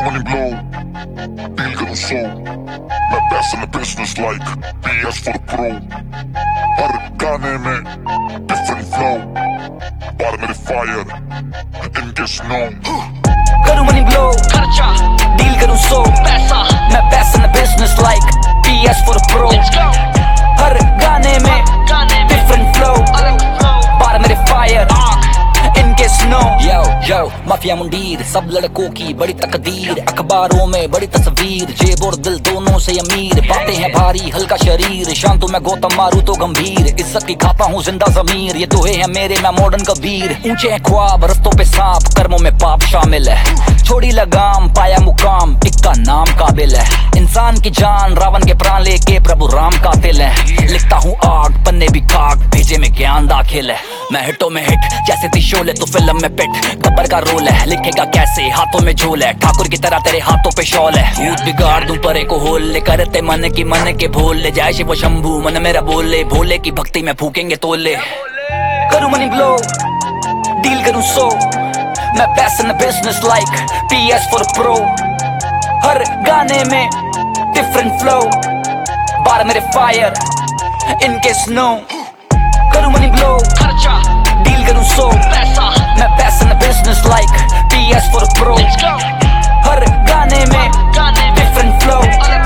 money blow, deal करूँ सो, मैं पैसे में business like PS for pro, हर गाने में different flow, बार मेरे fire, in case no. करूँ money blow, खर्चा, deal करूँ सो, पैसा, मैं पैसे में business like PS for pro, हर गाने में different flow, बार मेरे fire, in case no. Yo, mafia मुंडीर, सब लड़कों की बड़ी तकदीर, अखबारों में बड़ी तस्वीर, जेब और दिल दोनों से अमीर, बातें हैं भारी हल्का शरीर, शांतों में गौतम मारू तो गंभीर, इज्जत की खाता हूँ जिंदा जमीर, ये दोहे हैं मेरे मैं मॉडर्न कबीर, ऊंचे हैं ख्वाब रस्तों पे सांप, कर्मों में पाप शामिल है, छोड़ी लगाम पाया मुकाम, इक्का नाम काबिल है, इंसान की जान रावण के प्राण लेके प्रभु राम कातिल है, लिखता हूँ आग पन्ने भी खाक, भेजे में ज्ञान दाखिल है, मैं हिटों में हिट जैसे त्रिशूल है तो फिल्म में पिट, गब्बर का रोल है, लिखेगा कैसे हाथों में झोल है, ठाकुर की तरह तेरे हाथों पे शॉल है, भूत बिगाड़ दूं परे को होल ले, करते मन के भूल ले, जय शिव शंभू मन मेरा बोले, भोले की भक्ति में फूकेंगे तोले, करूं मनी ब्लो डील करूं सो, मैं पैसे में business like PS for pro, हर गाने में डिफरेंट फ्लो, बार मेरे फायर इन केस नो, करूं मनी ब्लो खर्चा डील करूं सो, पैसा मैं पैसे में business like PS for pro, हर गाने में डिफरेंट फ्लो,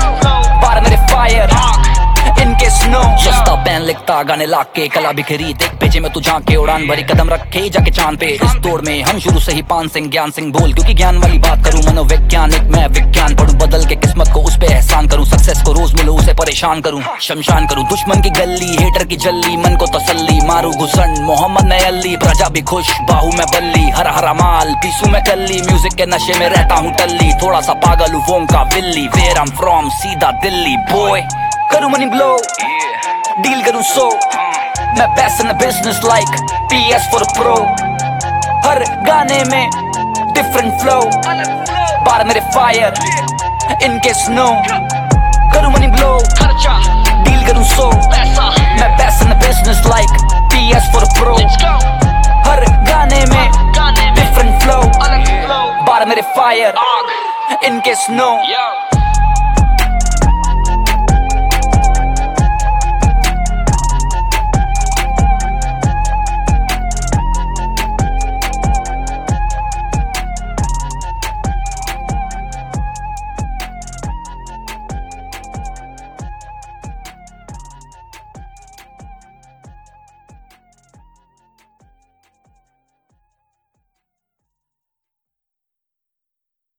बार मेरे फायर इन केस नो. सस्ता पेन लिखता गाने लाके, कला बिखरी देख पेजे में तू झांके, उड़ान भरी कदम रखे जाके चांद पे, इस दौड़ में हम शुरू से ही पान सिंह ज्ञान सिंह बोल, क्योंकि ज्ञान वाली बात करूं मनोवैज्ञानिक मैं विज्ञान पढ़ूं, बदल के किस्मत को उस पे एहसान करूं, सक्सेस को रोज मिलो उसे परेशान करूं, शमशान करूं दुश्मन की गली, हेटर की जल्ली, मन को तसल्ली, मारू घुसन मोहम्मद ने अली, प्रजा भी खुश बाहू में बल्ली, हरा हरा माल पीसू में कल्ली, म्यूजिक के नशे में रहता हूं टल्ली, थोड़ा सा पागल हूं वों का विल्ली, वेयर आई एम फ्रॉम सीधा दिल्ली बॉय, करूं मनी ब्लो डील करूं सो, मैं पैसे में business like PS for pro, हर गाने में डिफरेंट फ्लो, बार मेरे फायर इन केस नो, करूं मनी ब्लो खर्चा डील करूं सो, पैसा मैं पैसे में business like PS for pro, हर गाने में डिफरेंट फ्लो, बार मेरे फायर इन केस नो.